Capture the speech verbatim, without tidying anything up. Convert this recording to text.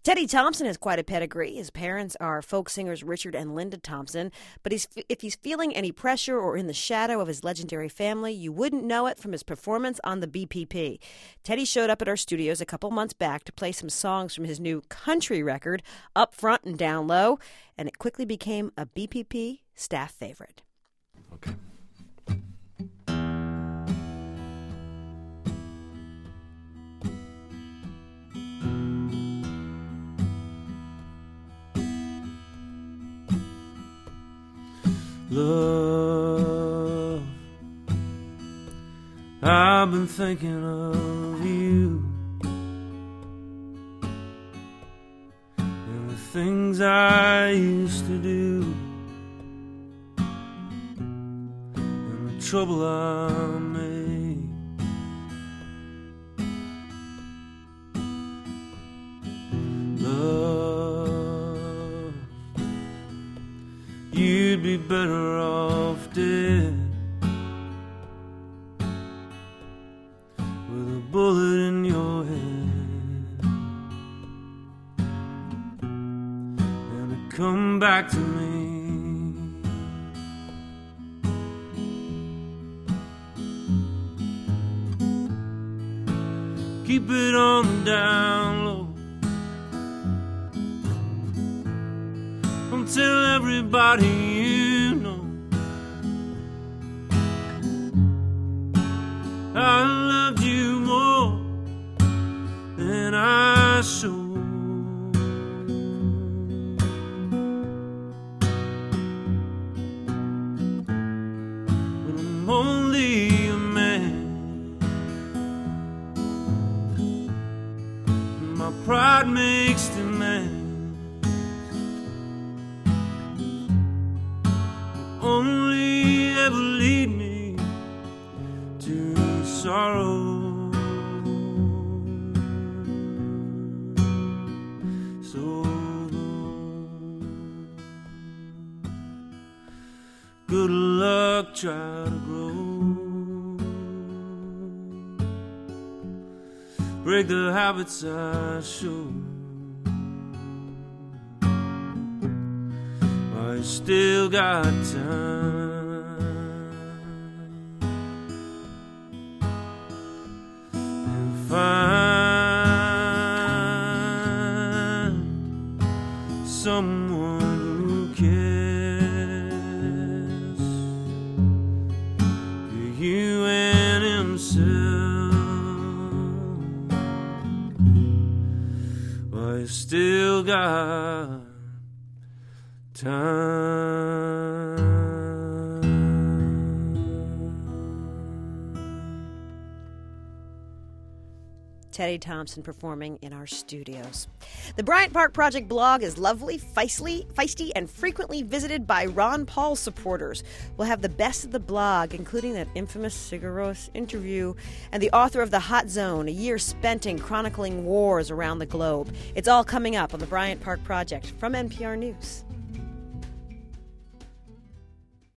Teddy Thompson has quite a pedigree. His parents are folk singers Richard and Linda Thompson. But he's, if he's feeling any pressure or in the shadow of his legendary family, you wouldn't know it from his performance on the B P P. Teddy showed up at our studios a couple months back to play some songs from his new country record, Up Front and Down Low, and it quickly became a B P P staff favorite. Okay. Love, I've been thinking of you and the things I used to do and the trouble I made. Love, you'd be better off dead with a bullet in your head and to come back to me. Keep it on the down low. Don't tell everybody you know I loved you more than I showed. But I'm only a man, and my pride makes demands. Only ever lead me to sorrow. So long. Good luck, try to grow. Break the habits I show. I still got time and find someone who cares for you and himself. I still got time. Teddy Thompson performing in our studios. The Bryant Park Project blog is lovely, feisty, feisty, and frequently visited by Ron Paul supporters. We'll have the best of the blog, including that infamous Cigaros interview, and the author of The Hot Zone, a year spent in chronicling wars around the globe. It's all coming up on the Bryant Park Project from N P R News.